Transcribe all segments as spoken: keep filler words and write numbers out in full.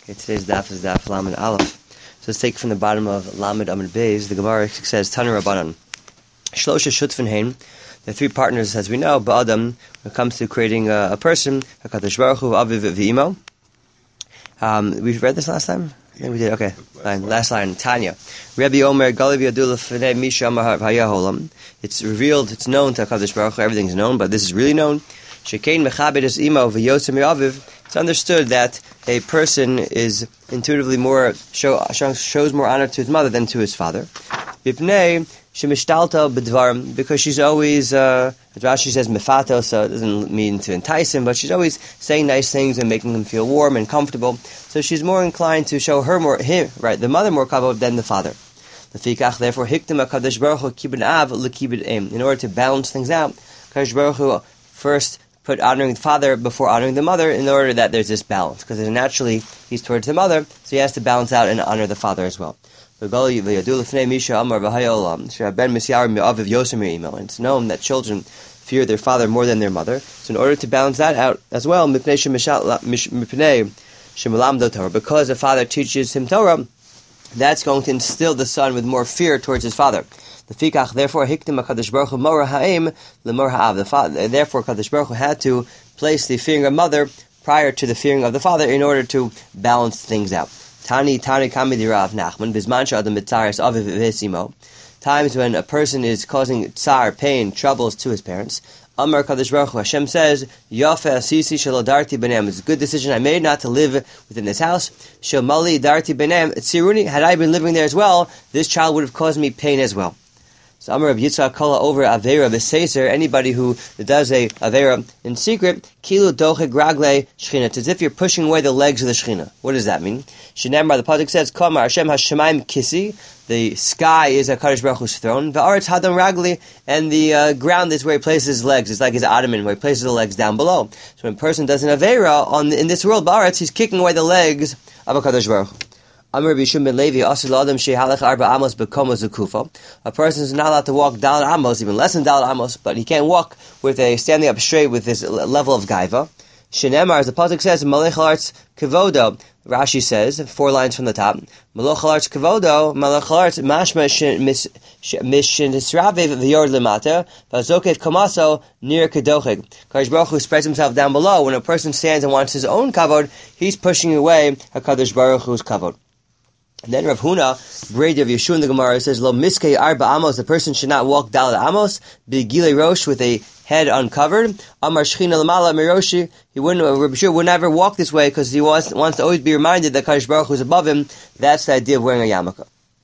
Okay, today's daf is daf Lamed Aleph. So let's take from the bottom of Lamed Amud Beis. The Gemara says, Tanu Rabbanan. Shlosha Shutfin Hein. The three partners, as we know, Ba'adam, when it comes to creating a, a person, HaKadosh Baruch Hu, Aviv V'Imo. Um, we read this last time? I think we did. Okay, fine. Last line. Tanya. Rabbi Omer, Galiv Yadul F'nei Misha Amar Hayaholam. It's revealed, it's known to HaKadosh Baruch Hu, everything's known, but this is really known. Shekein Mechabed Es Imo V'Yosem Aviv. It's understood that a person is intuitively more show, shows more honor to his mother than to his father. Bipnei shemishtalta b'dvarim, because she's always, uh, Rashi says mefato, so it doesn't mean to entice him, but she's always saying nice things and making him feel warm and comfortable. So she's more inclined to show her more, him, right, the mother more kavod than the father. Lefikach, therefore, hiktim HaKadosh Baruch Hu kibud av lekibud em. In order to balance things out, HaKadosh Baruch Hu first put honoring the father before honoring the mother in order that there's this balance. Because naturally he's towards the mother, so he has to balance out and honor the father as well. It's known that children fear their father more than their mother. So in order to balance that out as well, because the father teaches him Torah, that's going to instill the son with more fear towards his father. Therefore, hiktim HaKadosh Baruch Hu mora ha'em lemor ha'av. The father, therefore, Kadosh Baruch Hu had to place the fearing of mother prior to the fearing of the father in order to balance things out. Tani Tani Kamidi Rav Nachman Bizman Shadam Mitzaris Aviv Vesimo. Times when a person is causing tsar, pain, troubles to his parents. Amar Kadosh Baruch Hu, Hashem says, Yafeh Asisi Shelo Darti Benem. It's a good decision I made not to live within this house. Shel Mali Darti Benem. Tziruni. Had I been living there as well, this child would have caused me pain as well. So Amar Rabbi Yitzchak Kala over Avera B'Seiser, anybody who does a Avera in secret, Kilu Docheg Ragle Shechina. It's as if you're pushing away the legs of the Shechina. What does that mean? Shinamar, the Pasuk says, Kamar Hashem Hashemayim Kisi, the sky is HaKadosh Baruch Hu's throne, V'aretz Hadam Ragli, and the uh, ground is where he places his legs. It's like his ottoman, where he places the legs down below. So when a person does an Avera on the, in this world, Ba'aretz, he's kicking away the legs of HaKadosh Baruch Hu. A person is not allowed to walk Daled Amos, even less than Daled Amos, but he can't walk with a standing up straight with this level of gaiva. Shenemar, as the pasuk says, Malech Halartz Kevodo. Rashi says, four lines from the top, Malech Halartz Kevodo, Malech Halartz Mashma Mishin Hisravev V'Yord Lemata, Vazoket Kamaso Nir Kedocheg. Kadosh Baruch Hu spreads himself down below. When a person stands and wants his own kavod, he's pushing away HaKadosh Baruch Hu's kavod. And then Rav Huna, Brady of Yeshua in the Gemara, says, Lo miskei arba amos, the person should not walk Daled Amos, b'gilei rosh, with a head uncovered. Amar shechina lamala miroshi, he wouldn't, Rabbi Yeshua would never walk this way, because he wants, wants to always be reminded that Kadosh Baruch Hu is above him. That's the idea of wearing a yarmulke.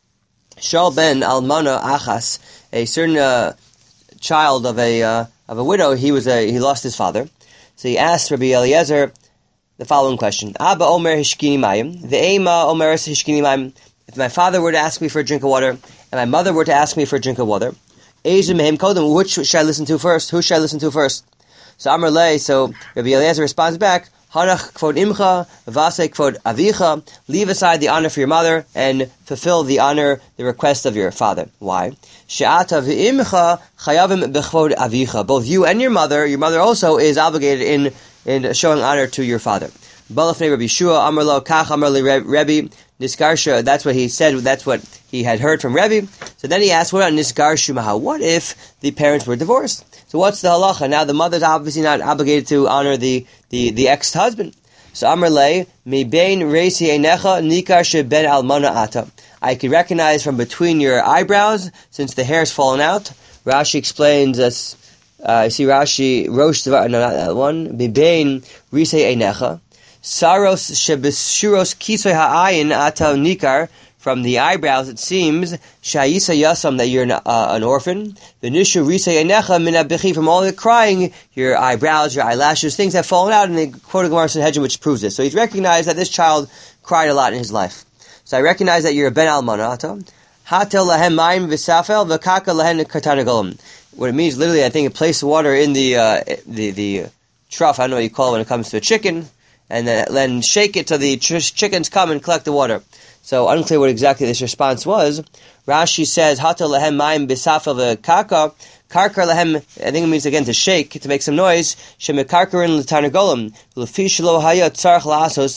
Shal ben almana achas, a certain uh, child of a uh, of a widow, he was a, he lost his father. So he asked Rabbi Eliezer the following question: Abba Omer Hishkini Mayim, Ve'ema Omeres Hishkini Mayim. If my father were to ask me for a drink of water, and my mother were to ask me for a drink of water, Ezim Mehem Kodem, which should I listen to first? Who should I listen to first? So Amar Lei, so Rabbi Eliezer responds back, Hanach Kvod Imcha, Vase Kvod Avicha. Leave aside the honor for your mother and fulfill the honor, the request of your father. Why? She'ata v'imcha chayavim b'chvod avicha. Both you and your mother, your mother also is obligated in in showing honor to your father. Balafnei Rabbi Shua, Amar Lo Kach, Amar Li Rebbe, Niskarsha, that's what he said, that's what he had heard from Rebbe. So then he asked, what about Niskarshu Maha? What if the parents were divorced? So what's the halacha? Now the mother's obviously not obligated to honor the, the, the ex-husband. So Amar Le, Mi Bein Reisi Einecha, Nikar She Ben Almana Ata. I can recognize from between your eyebrows, since the hair's fallen out. Rashi explains us, uh, I see Rashi, Rosh Devar, no, not that one, Mi Bein Reisi Einecha. Saros shebeshuros kisoy ha'ayin ata nikar, from the eyebrows it seems shayisa yasam, that you're an, uh, an orphan. V'nishu risay enecha min abichi, from all the crying, your eyebrows, your eyelashes, things have fallen out, and they quote a Gemara Sanhedrin which proves this. So he's recognized that this child cried a lot in his life. So I recognize that you're a ben almana ata. Hatel lahem mayim v'safel v'kaka lahen kartanagolim. What it means literally, I think, place water in the uh, the the trough. I don't know what you call it when it comes to a chicken. And then, then shake it till the ch- chickens come and collect the water. So unclear what exactly this response was. Rashi says, Hata lehem mayim bisafel v'kaka, karkar lehem, I think it means again to shake, to make some noise, shemekarkarin l'tarnagolim, l'fi shelo haya tzarech la'asos,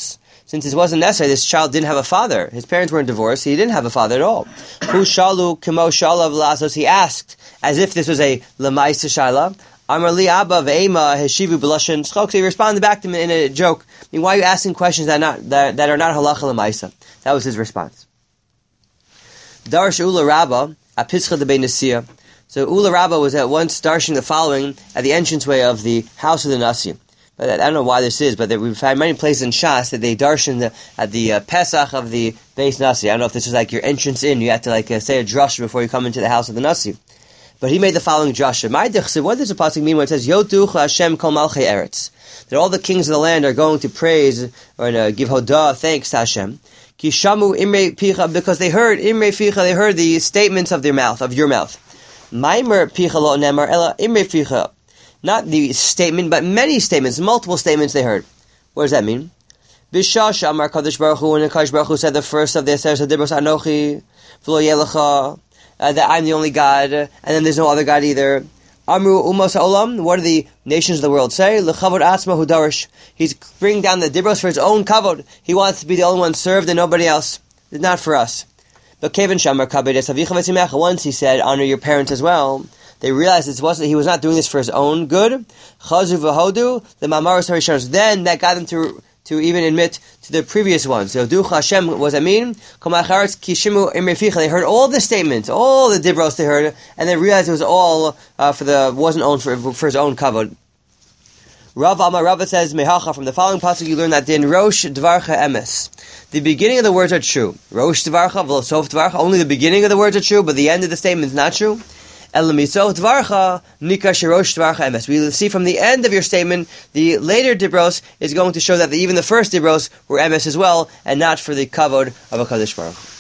since it wasn't necessary, this child didn't have a father. His parents weren't divorced. He didn't have a father at all. Hu shalu kimo shalav lazos. He asked as if this was a lemaisa shaila. Amar li abba ve'ema heshivu b'lashon tzchok. So he responded back to him in a joke. I mean, why are you asking questions that are not that, that are not halacha lemaisa? That was his response. Darsh Ula Rabba apischa de Benesia. So Ula Rabba was at once darshing the following at the entranceway of the house of the Nasi. But I don't know why this is, but we find many places in Shas that they darshan the, at the uh, Pesach of the Beis Nasi. I don't know if this was like your entrance in. You have to like uh, say a drush before you come into the house of the Nasi. But he made the following drasha. What does the pasuk mean when it says Yotuch Hashem Kol Malchei Eretz? That all the kings of the land are going to praise or uh, give hodah, thanks to Hashem. Ki shamu imrei picha, because they heard imrei picha, they heard the statements of their mouth, of your mouth. Maimer picha lo nemar ela imrei picha. Not the statement, but many statements, multiple statements they heard. What does that mean? Bishash Amar Kadosh Baruch Hu, and Kadosh Baruch Hu said the first of the Aseret Hadibros Anochi V'lo Yelecha, that I'm the only God, and then there's no other God either. Amru Umos Ha'olam, what do the nations of the world say? L'chavod Atzma Hu Darish. He's bringing down the Dibros for his own kavod. He wants to be the only one served and nobody else. It's not for us. But Kevin Shamar Kabed Es Avicha V'Tzimecha, once he said, honor your parents as well. They realized it wasn't, he was not doing this for his own good. Chazu v'hodu, the mamaros harishonos. Then that got them to to even admit to the previous ones. So Duch Hashem, was I mean? They heard all the statements, all the dibros they heard, and they realized it was all uh, for the wasn't owned for for his own kavod. Rav Amar Rava says Mehacha, from the following pasuk you learn that din Rosh Dvarcha Emes. The beginning of the words are true. Rosh Dvarcha, V'lo Sof Dvarcha. Only the beginning of the words are true, but the end of the statement is not true. We see from the end of your statement, the later dibros is going to show that the, even the first dibros were emes as well, and not for the kavod of a Kadosh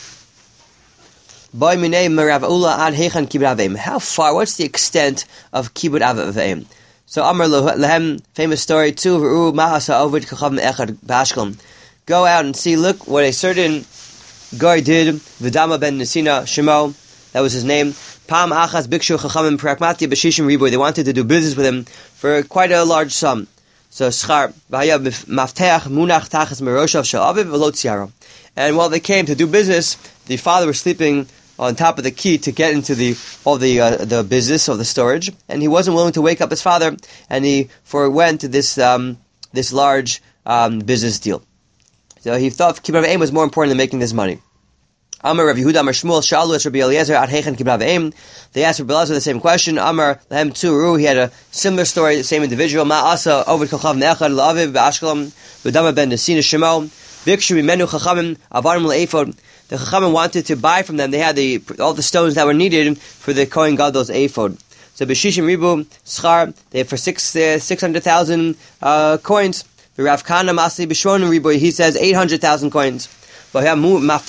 Baruch. How far? What's the extent of kibud avavim? So Amar Lehem, famous story too. Go out and see. Look what a certain guy did. Vidama ben Nesina Shemo, that was his name. Pam achas bikshu chachamim pragmati b'shishim riboy. They wanted to do business with him for quite a large sum. So schar v'haya mafteach munach tachas meroshav shel aviv v'lo tziaro. And while they came to do business, the father was sleeping on top of the key to get into the all the uh, the business of the storage, and he wasn't willing to wake up his father, and he forewent this um, this large um, business deal. So he thought kibbutz aim was more important than making this money. Amar Rav Yehuda Amar Shmuel Shalu es Rabbi Eliezer ad heichen kibbutz aim. They asked Rabbi Eliezer the same question. Amar Lehem Tzuru. He had a similar story, the same individual. Ma asa ovid kochav ne'echad la'aviv ba'ashkelon v'dama ben nesina shemo bikshu mimenu chachamim avarim le'efod. The chachamim wanted to buy from them. They had the all the stones that were needed for the Kohen Gadol's ephod. So b'shishim ribu schar, they had for six uh, six hundred thousand uh, coins. The Rav Kana Masi b'shvonim ribu, he says eight hundred thousand coins. And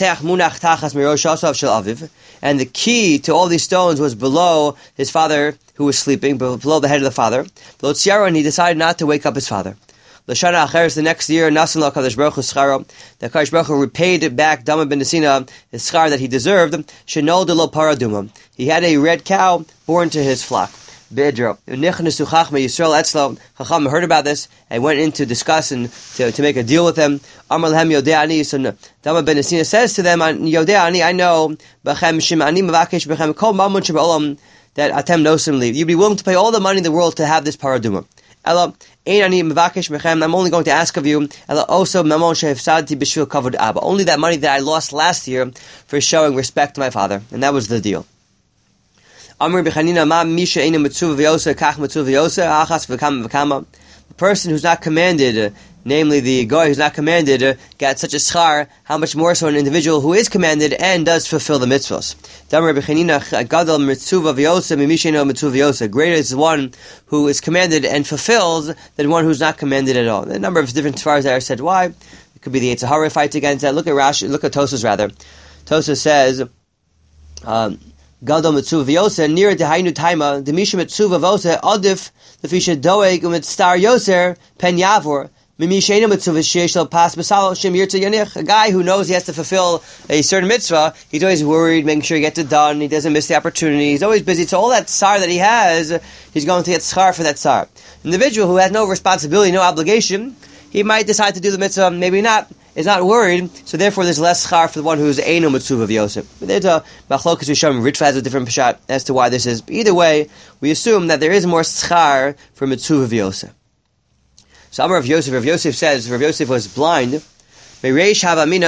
the key to all these stones was below his father, who was sleeping, below the head of the father. And he decided not to wake up his father. L'shana acheres, the next year, Nasan la Kadosh Baruch Hu scharo, the Kadosh Baruch Hu repaid back Dama ben Nesina his schar that he deserved. Shenol de lo paraduma. He had a red cow born to his flock. Bedro. Chacham heard about this and went in to discuss and to, to make a deal with them. Amar lehem yodeani. So Dama ben Nesina says to them, yodeani, I know b'chem shimani mavakesh b'chem kol mamun shebe'olam that atem nosim leave. You'd be willing to pay all the money in the world to have this paraduma. Ella ein ani mavakesh b'chem. I'm only going to ask of you. Ella also mamon shehefsadti b'shvil kavod abba. Only that money that I lost last year for showing respect to my father, and that was the deal. Amr b'chanina ma misha ina mitzuv v'yosa kach mitzuv v'yosa achas v'kama v'kama. The person who's not commanded, uh, namely the guy who's not commanded, uh, got such a schar. How much more so an individual who is commanded and does fulfill the mitzvahs? Amr b'chanina gadol mitzuv v'yosa mimisha ina mitzuv v'yosa. Greater is the one who is commanded and fulfills than one who's not commanded at all. A number of different svaras that are said why. It could be the Yetzer Hara fights against that. Look at Rashi. Look at Tosas rather. Tosas says. Um, Gadol mitzuv v'yoser near dehainu taima demisha mitzuv v'yoser adif lefisha doeg u'mitzstar yoser pen yavor mimishena mitzuv sheishel pas b'salo shem yirtza yanich. A guy who knows he has to fulfill a certain mitzvah, he's always worried, making sure he gets it done. He doesn't miss the opportunity. He's always busy. So all that tsar that he has, he's going to get schar for that tsar. Individual who has no responsibility, no obligation, he might decide to do the mitzvah, maybe not. is not worried, so therefore there's less schar for the one who's Eino Mitzuv of Yosef. But there's a Machlokas Rishon, Ritva has a different pshat as to why this is. But either way, we assume that there is more schar for Mitzuv of Yosef. So Amar of Yosef, Rav Yosef says, Rav Yosef was blind. Initially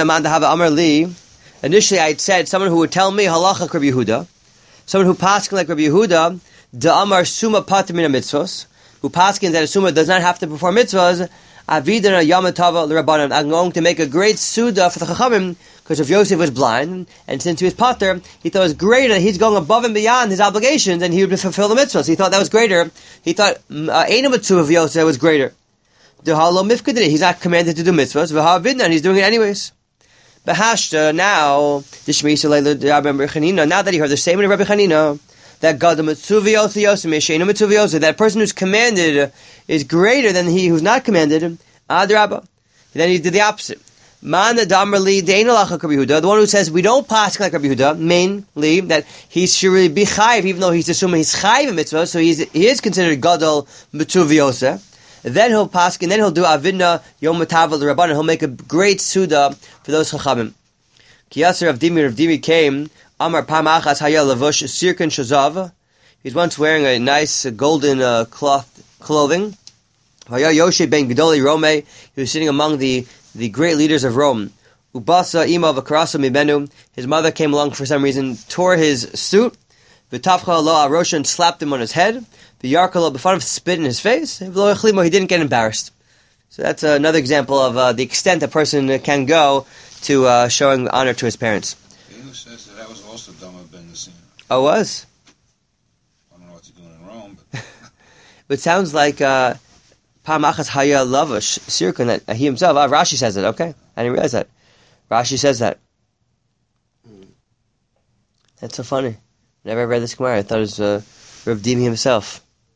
I had said, someone who would tell me, halacha Rabbi Yehuda, someone who paskin like Rabbi Yehuda, da Amar Suma Pater Mina Mitzvos, who paskin that a Suma does not have to perform mitzvahs, Avidana Yamatava l'Rabbanan. I'm going to make a great suda for the Chachamim, because if Yosef was blind, and since he was Pater, he thought it was greater, he's going above and beyond his obligations, and he would fulfill the mitzvahs. He thought that was greater. He thought, Eino Mitzuv of Yosef was greater. He's not commanded to do mitzvahs, and he's doing it anyways. Bahashta, now, now that he heard the statement of Rabbi Chanina, that God, the that person who's commanded is greater than he who's not commanded, Adrabah. Then he did the opposite. Man the one who says we don't pass like Rabbi Yehuda, mainly that he should really be chayiv, even though he's assuming he's chayiv in mitzvah, so he's, he is considered gadol mitzuv yoseh. Then he'll pass, and then he'll do avidna yom matavel l'Rabbanan. He'll make a great suda for those chachamim. Kiyasser of Dimi, of Dimi came. Amar pam achas haya lavush sirkan shazav. He's once wearing a nice uh, golden uh, cloth clothing. Haya Yoshe ben Gedoli Rome. He was sitting among the, the great leaders of Rome. Ubasa ima v'karasa mibenu. His mother came along for some reason, tore his suit. V'tafcha lo arosha, and slapped him on his head. The Yarkalo b'fanav, spit in his face. He didn't get embarrassed. So that's uh, another example of uh, the extent a person can go to uh, showing honor to his parents. The English says that that was also Dama ben Nassim. Oh, it was? I don't know what you're doing in Rome, but... It sounds like Pam Achas Haya Lavash Sirkun, that he himself, uh, Rashi says it, okay. I didn't realize that. Rashi says that. That's so funny. Never read this Gemara. I thought it was uh, Rav Dimi himself.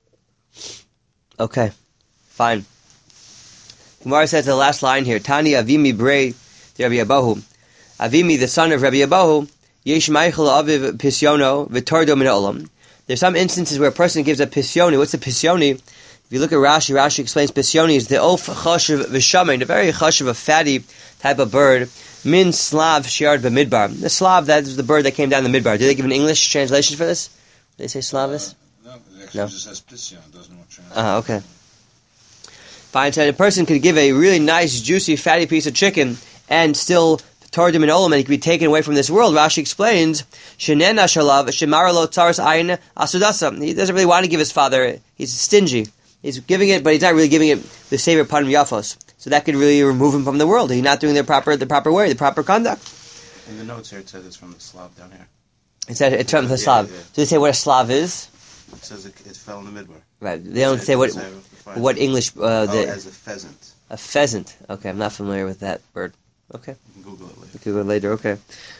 Okay, fine. Gemara says the last line here. Tani Avimi Brei Rabbi Abahu. Avimi, the son of Rabbi Abahu, Yesh Meichel Aviv Pisyono V'Tordo Min Olam. There's some instances where a person gives a Pisyoni. What's a Pisyoni? If you look at Rashi, Rashi explains Pisyoni is the Of Chashav V'Shamein, a very chashav, a fatty type of bird. Min Slav Shiard B'Midbar. The Slav, that is the bird that came down the Midbar. Do they give an English translation for this? Do they say Slavis? Uh, no, it actually no? just says Pisyon. It doesn't want to translate. Ah, uh, okay. Fine, so a person could give a really nice, juicy, fatty piece of chicken and still Tordim and Olam, and he could be taken away from this world. Rashi explains, Shenena Shalav, Shemaralo Tzaras Ayin Asudasa. He doesn't really want to give his father, he's stingy. He's giving it, but he's not really giving it the Savior Panim Yafos. So that could really remove him from the world. He's not doing the proper the proper way, the proper conduct. In the notes here, it says it's from the Slav down here. It said it's from the Slav. Yeah, yeah. Do they say what a Slav is? It says it, it fell in the midbar. Right. They don't say what what English. Uh, the, oh, as a pheasant. A pheasant. Okay, I'm not familiar with that bird. Okay. You can Google it later. Google it later. Okay.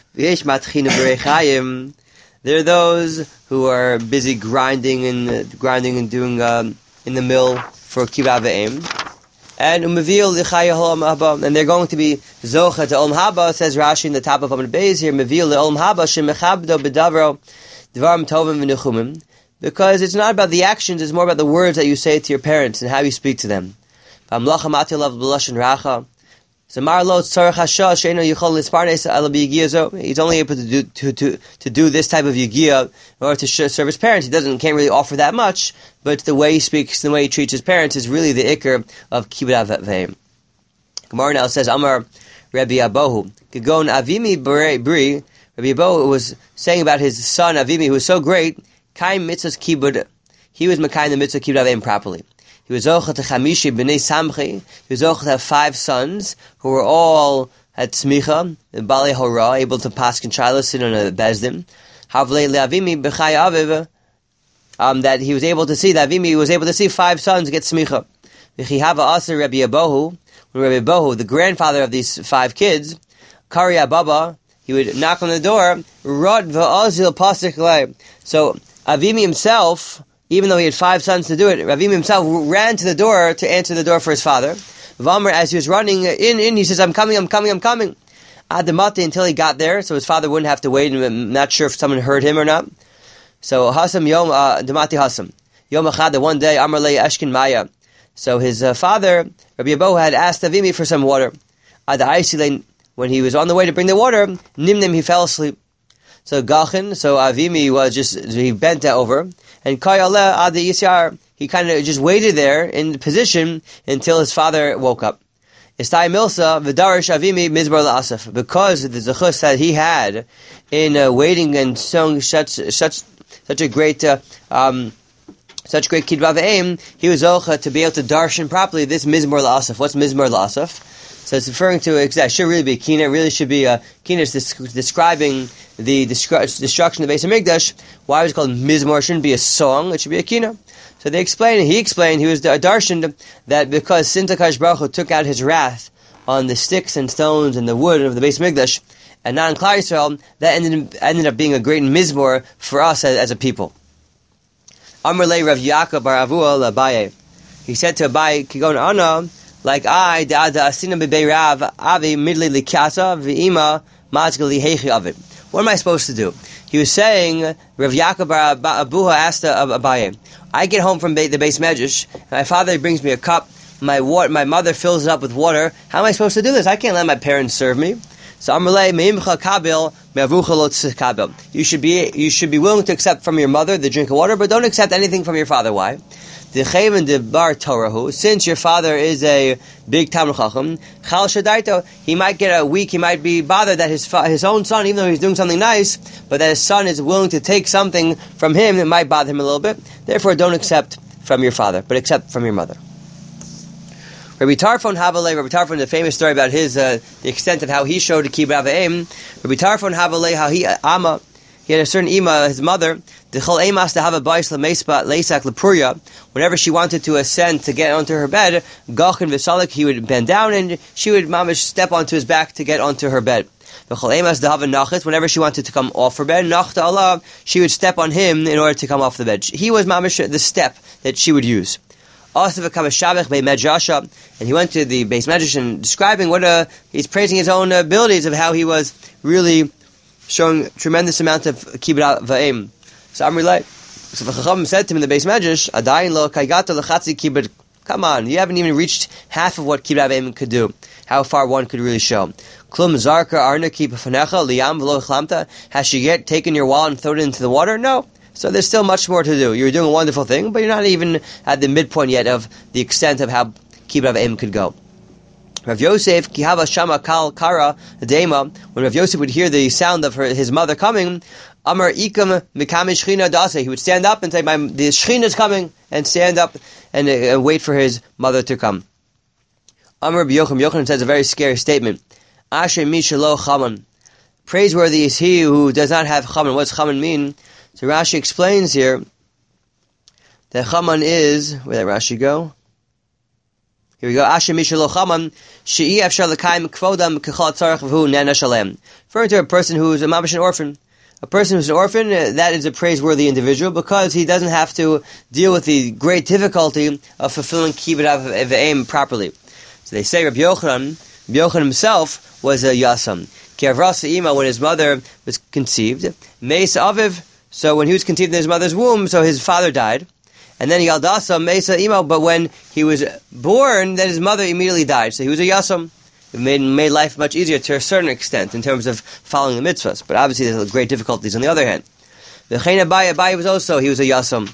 There are those who are busy grinding and uh, grinding and doing um, in the mill for kibbutz v'eim. And umavil lichaya olam haba, and they're going to be zocha to olam haba. Says Rashi in the top of Amud Beis here, mavil olam haba shemechabdo bedavro dvarim tovim v'nechumim, because it's not about the actions; it's more about the words that you say to your parents and how you speak to them. V'amlacha matilav b'lashon racha. So Marlo tzarach hasha sheino yichol lisparnes ala b'yigiyazo. He's only able to do to, to to do this type of yigia in order to serve his parents. He doesn't can't really offer that much, but the way he speaks, the way he treats his parents, is really the ikar of kibbutz v'eim. Gemara now says Amar Rabbi Abahu Gagon Avimi Bri. Rabbi Abahu was saying about his son Avimi, who was so great. Kaim mitzvahs kibbutz. He was mekayim the mitzvah kibbutz v'eim properly. He was zocha to chamishi b'nei samchi. He was zocha to have five sons who were all at tzmicha, bali hora, able to pass k'nshayla, sit on a bezdin. Havlei le'avimi b'chay aviv, um, that he was able to see, that Avimi was able to see five sons get tzmicha. V'chihava aser Rabbi Abahu, when Rabbi Abahu, the grandfather of these five kids, kari ababa, he would knock on the door, rod v'azil pasik lei. So Avimi himself, even though he had five sons to do it, Ravim himself ran to the door to answer the door for his father. Vamr, as he was running in, in, he says, I'm coming, I'm coming, I'm coming. Adamati, until he got there, so his father wouldn't have to wait, and I'm not sure if someone heard him or not. So, Hasam Yom, Damati Hasam. Yom Achad, one day, Amr Lei Eshkin Maya. So his uh, father, Rabbi Abahu, had asked Avimi for some water. Ad Aisilein, when he was on the way to bring the water, Nimnim, he fell asleep. So Gachin, so Avimi was just, he bent over, and Kayale Ad Yisyar, he kind of just waited there in the position until his father woke up. Istai Milsa, Vidarish Avimi Mizbar La'asaf, because of the zechus that he had in uh, waiting and sung such such such a great uh, um, such great Kidva V'Eim, he was zocha to be able to darshan properly this Mizmor La'asaf. What's Mizmor La'asaf? So it's referring to, it should really be a kina, it really should be a kina, it's describing the destruction of the Beis HaMikdash. Why was it called Mizmor? It shouldn't be a song, it should be a kina. So they explained, he explained, he was a darshan, that because since HaKadosh Baruch Hu took out his wrath on the sticks and stones and the wood of the Beis HaMikdash, and not in Klal Yisrael, that ended, ended up being a great Mizmor for us as, as a people. Amar lei Rav Yaakov bar Avua Abaye. He said to Abaye, Kigon Ana, like I, da da asina bebei Rav, avi midli likasa, v'ima mazgali heichi of it. What am I supposed to do? He was saying, Rav Yaakov bar Abuha asked Abaye, I get home from the Beis Medrash, and my father brings me a cup, my water, my mother fills it up with water. How am I supposed to do this? I can't let my parents serve me. So Amrlei meimcha kabel me'avrucha lo tzikabel. You should be you should be willing to accept from your mother the drink of water, but don't accept anything from your father. Why? The chayven de bar Torahu. Since your father is a big Talmid Chacham, chal shadaito, he might get a week. He might be bothered that his fa- his own son, even though he's doing something nice, but that his son is willing to take something from him. It might bother him a little bit. Therefore, don't accept from your father, but accept from your mother. Rabbi Tarfon Havalei, Rabbi Tarfon, the famous story about his, uh, the extent of how he showed to keep Avayim. Rabbi Tarfon Havalei, how he, Ama, he had a certain Ima, his mother, the Chol Emas to have a bais lemeispa leisak lepruya. Whenever she wanted to ascend to get onto her bed, Gachin v'salik, he would bend down and she would mamish step onto his back to get onto her bed. The Chol Emas to have a nachit, whenever she wanted to come off her bed, nachta Allah, she would step on him in order to come off the bed. He was mamish the step that she would use. And he went to the Beis Medrash and describing what uh, he's praising his own abilities of how he was really showing tremendous amount of kibbut va'im. So Amri like, so the Chacham said to him in the Beis Medrash, Adayin lo kaigato lechatzi kibbut. Come on, you haven't even reached half of what kibbut va'im could do. How far one could really show. Klum zarka arna ki b'fanecha liyam v'lo chlamta. Has she yet taken your wallet and thrown it into the water? No. So there's still much more to do. You're doing a wonderful thing, but you're not even at the midpoint yet of the extent of how Kibbut Avayim could go. Rav Yosef, Kihava Shama Kal Kara Dema, when Rav Yosef would hear the sound of her, his mother coming, Amar Ikam Mikami Shechina Dase, he would stand up and say, "My the Shechina is coming," and stand up and, uh, and wait for his mother to come. Amar B'Yocham, Yochanan says a very scary statement. Asher Mishalo Chaman. Praiseworthy is he who does not have Chaman. What does Chaman mean? So Rashi explains here that Chaman is, where did Rashi go? Here we go. Asher Mishalo Chaman, She'i Afshar L'Kaim Kvodam Kechal Tzarech V'hu Nana Shalem. Referring to a person who is a mamash an orphan. A person who's an orphan, uh, that is a praiseworthy individual because he doesn't have to deal with the great difficulty of fulfilling Kibbut Avayim properly. So they say Rabbi Yochanan, Rabbi Yochanan himself was a Yasam. Ki Avrasa Ima, when his mother was conceived, Meis Aviv, so when he was conceived in his mother's womb, so his father died. And then Yaldasa Mesa Imo, but when he was born, then his mother immediately died. So he was a Yasam. It made, made life much easier to a certain extent in terms of following the mitzvahs. But obviously there's great difficulties on the other hand. The Chayin Abaye, Abaye was also, he was a Yasam.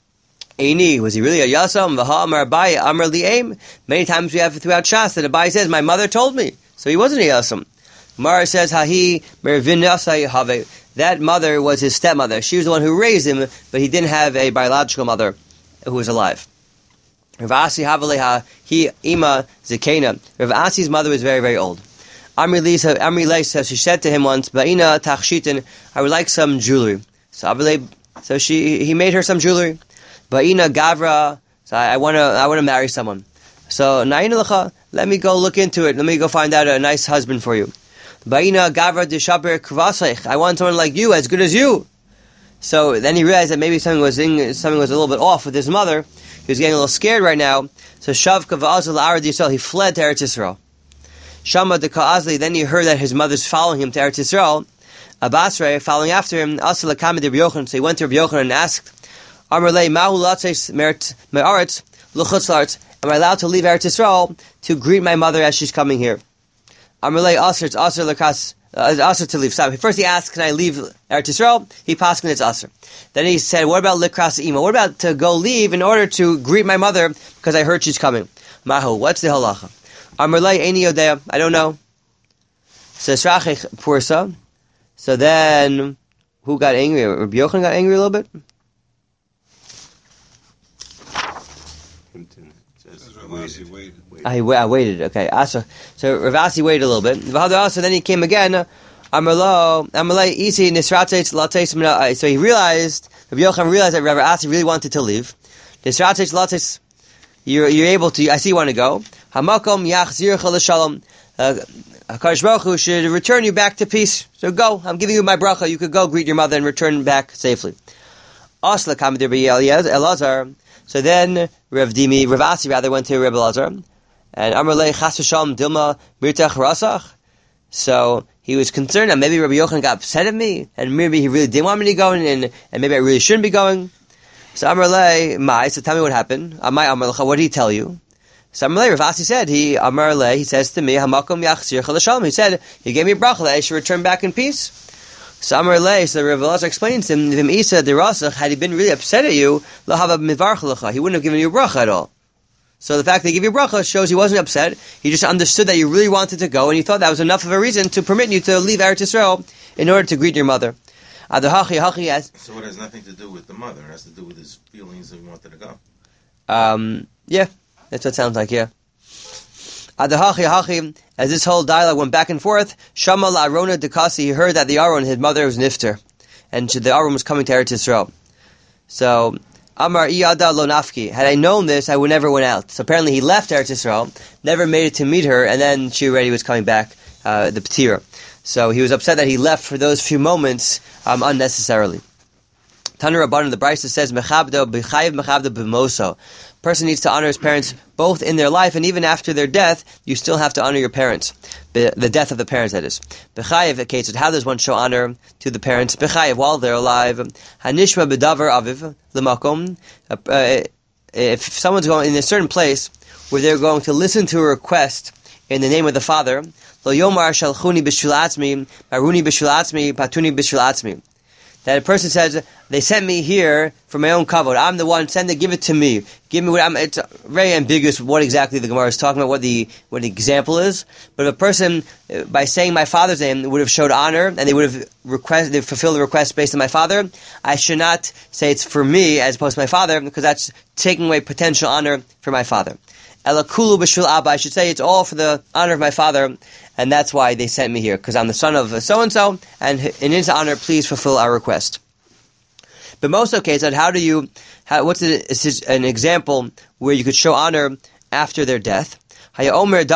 Eini, was he really a Yasam? V'ha Amar Abaye, Amar Li'em. Many times we have throughout Shas that Abaye says, my mother told me. So he wasn't a Yasam. Mara says, Hahi Mervin Yasai Have. That mother was his stepmother. She was the one who raised him, but he didn't have a biological mother who was alive. Rav Asi Havaleha, he Ima Zekena. Rav Asi's mother was very, very old. Amri Lei says, she said to him once, Ba'ina Tachshitin, I would like some jewelry. So Avalei, so she, he made her some jewelry. Ba'ina Gavra, so I, I want to, I want to marry someone. So Na'ina Lecha, let me go look into it. Let me go find out a nice husband for you. Ba'ina Gavra Deshaber Kvasech, I want someone like you, as good as you. So then he realized that maybe something was in, something was a little bit off with his mother. He was getting a little scared right now. So Shavka v'azal Arad Yisrael, he fled to Eretz Yisrael. Shama de Ka'azli, then he heard that his mother's following him to Eretz Yisrael. Abasre, following after him, Asal Akami de Rabbi Yochanan. So he went to Rabbi Yochanan and asked, Amar lei Mahu Latzeis Me'aretz L'chutz La'aretz. Am I allowed to leave Eretz Yisrael to greet my mother as she's coming here? Amalei Aser, it's Aser Lakas, uh, Aser to leave. So first he asked, can I leave Eretz Yisrael? He passed it's Aser. Then he said, what about Likras Ima? What about to go leave in order to greet my mother because I heard she's coming? Mahu, what's the halacha? Amalei Eini Yodea, I don't know. So Srachich Pursa. So then, who got angry? Rabbi Yochanan got angry a little bit? Ravasi waited. I, I waited. Okay, Asa. So Ravasi waited a little bit. So then he came again. Amarlo, Amalei Isi Nisrates Lates Mina. So he realized, Rabbi Yochanan realized that Rabbi Asi really wanted to leave. Nisrates Lates, you're you're able to. I see you want to go. Hamakom Yachzircha L'Shalom. HaKadosh Baruch Hu should return you back to peace. So go. I'm giving you my bracha. You could go greet your mother and return back safely. Asla Kamadir Elazar. So then Rav Dimi, Rav Asi rather went to Rav Elazar, and Amar Lei Chas V'Shalom Dilma Mirtach Rasach. So he was concerned that maybe Rabbi Yochanan got upset at me, and maybe he really didn't want me to go, and, and maybe I really shouldn't be going. So Amar Lei Mai. So tell me what happened. Amai Amar Lecha. What did he tell you? So Amar Lei Rav Asi said he Amar Lei. He says to me Hamakom Yachzir L'Shalom. He said he gave me a bracha that I should return back in peace. So Amar Lei, so Rav Elazar explains to him, Vim Isa de Rasach, had he been really upset at you, Lahava Mivarch Lecha, he wouldn't have given you a bracha at all. So the fact that he gave you a bracha shows he wasn't upset. He just understood that you really wanted to go, and he thought that was enough of a reason to permit you to leave Eretz Yisrael in order to greet your mother. Adahachi Hachi as So it has nothing to do with the mother. It has to do with his feelings that he wanted to go. Um, yeah, that's what it sounds like, yeah. Adahachi Hachi, as this whole dialogue went back and forth, Shama la Arona Dekasi, he heard that the Aron, his mother, was nifter, and the Aron was coming to Eretz Yisrael. So, Amar Iyada lo nafki, had I known this, I would never went out. So apparently he left Eretz Yisrael, never made it to meet her, and then she already was coming back, uh, the Petira. So he was upset that he left for those few moments, um, unnecessarily. Tanur Rabban, the Brisa says, Mechabdo b'chayiv mechabdo b'moso. Person needs to honor his parents both in their life and even after their death. You still have to honor your parents, the death of the parents, that is. B'chayiv, okay, so how does one show honor to the parents? B'chayiv, while they're alive. Hanishma b'davar aviv l'makom. If someone's going in a certain place where they're going to listen to a request in the name of the father, lo yomar shalchuni b'shvil atzmi, maruni b'shvil atzmi, patuni b'shvil atzmi. That a person says, they sent me here for my own kavod. I'm the one, send it, give it to me. Give me what I'm, it's very ambiguous what exactly the Gemara is talking about, what the, what the example is. But if a person, by saying my father's name, would have showed honor, and they would have request, they fulfilled the request based on my father, I should not say it's for me as opposed to my father, because that's taking away potential honor for my father. Elakulu b'shul abba, I should say it's all for the honor of my father, and that's why they sent me here, because I'm the son of so-and-so, and in his honor, please fulfill our request. But most cases, how do you, how, what's a, an example where you could show honor after their death? You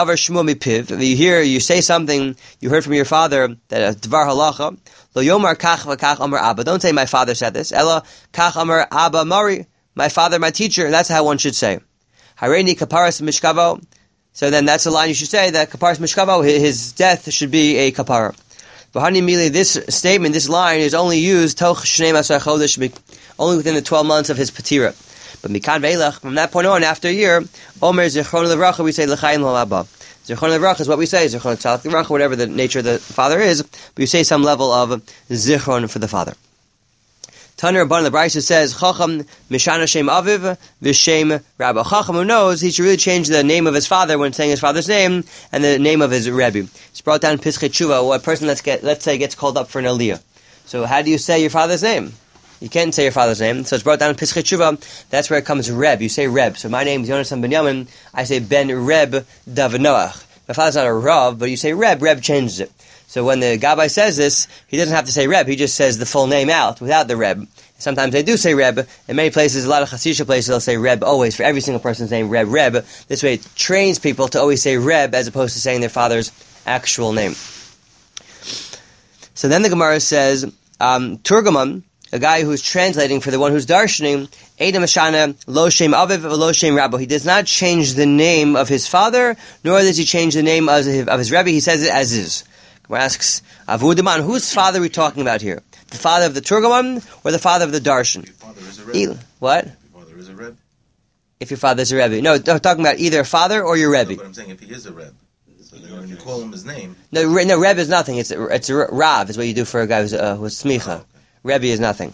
hear, you say something you heard from your father, that dvar halacha, lo yomar kach v'kach amar abba. Don't say my father said this. Ella kach amar abba mari, my father, my teacher. That's how one should say. Hareini kaparas mishkavo. So then that's the line you should say, that kaparas mishkavo, his death should be a kapara. V'hani mili, this statement, this line is only used toch shnei masar chodesh, only within the twelve months of his patira. But mikan veilach, from that point on, after a year, omer zichron levracha, we say l'chaim l'abba. Zichron levracha is what we say, zichron tzalach levracha, whatever the nature of the father is, but you say some level of zichron for the father. Tanur Rabban, the Brisa says, Chacham mishana shem aviv v'shem rabba. Chacham who knows he should really change the name of his father when saying his father's name and the name of his rebbe. It's brought down in Pischei Tshuva, a person let's get, let's say gets called up for an aliyah. So how do you say your father's name? You can't say your father's name. So it's brought down in Pischei Tshuva. That's where it comes Reb. You say Reb. So my name is Yonasan Ben Yamin. I say Ben Reb Davnoach. My father's not a Rav, but you say Reb. Reb changes it. So when the Gabbai says this, he doesn't have to say Reb, he just says the full name out without the Reb. Sometimes they do say Reb. In many places, a lot of Chassidisha places, they'll say Reb always, for every single person's name, Reb, Reb. This way it trains people to always say Reb as opposed to saying their father's actual name. So then the Gemara says, um, Turgaman, a guy who's translating for the one who's darshaning, Eidam Ashana, Lo Shem Aviv, Lo Shem Rabbo. He does not change the name of his father, nor does he change the name of his, of his Rebbe. He says it as is. Asks, Avudaman, whose father are we talking about here? The father of the Turgaman or the father of the Darshan? Your father is a Rebbe. What? Your father is a Rebbe. If your father is a Rebbe. No, I'm talking about either father or your Rebbe. No, but I'm saying if he is a Rebbe. So But then when you call him his name, No, re, no, Reb is nothing. It's it's a Rav is what you do for a guy who's uh, who's smicha. Oh, okay. Rebbe is nothing.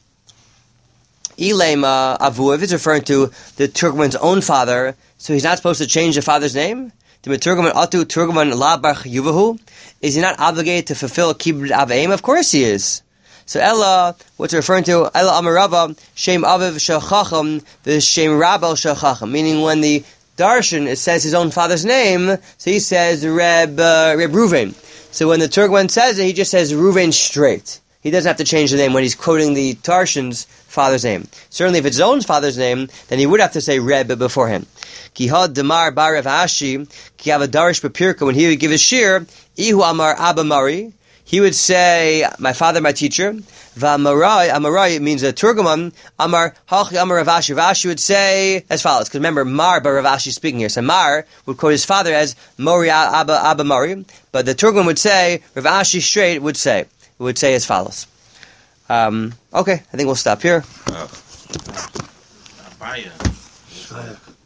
Ilem uh, Avu, if it's referring to the Turkmen's own father, so he's not supposed to change the father's name. The Turkmen Atu Turkmen La Bar Yuvahu, is he not obligated to fulfill Kibbud Avaim? Of course he is. So Ella, what's it referring to? Ella Amarava Shem Aviv Shachacham the Shem Rabel Shachacham, meaning when the Darshan it says his own father's name, so he says Reb uh, Reb Ruvain. So when the Turkmen says it, he just says Ruvain straight. He doesn't have to change the name when he's quoting the Tarshan's father's name. Certainly if it's his own father's name, then he would have to say Reb beforehand. Kihad Damar Bar Rav Ashi, Ki have a Darish Bapirka, when he would give his shir, Ihu Amar Abba Mari, he would say, my father, my teacher. V'amarai, Amarai means a Turgaman. Amar Hachi Amar Rav Ashi. Rav Ashi would say as follows, because remember, Mar Bar Rav Ashi speaking here. So Mar would quote his father as Mori Abba Abba Mari, but the Turgaman would say, Rav Ashi straight would say, would say as follows. Um, okay, I think we'll stop here. uh, Abaya.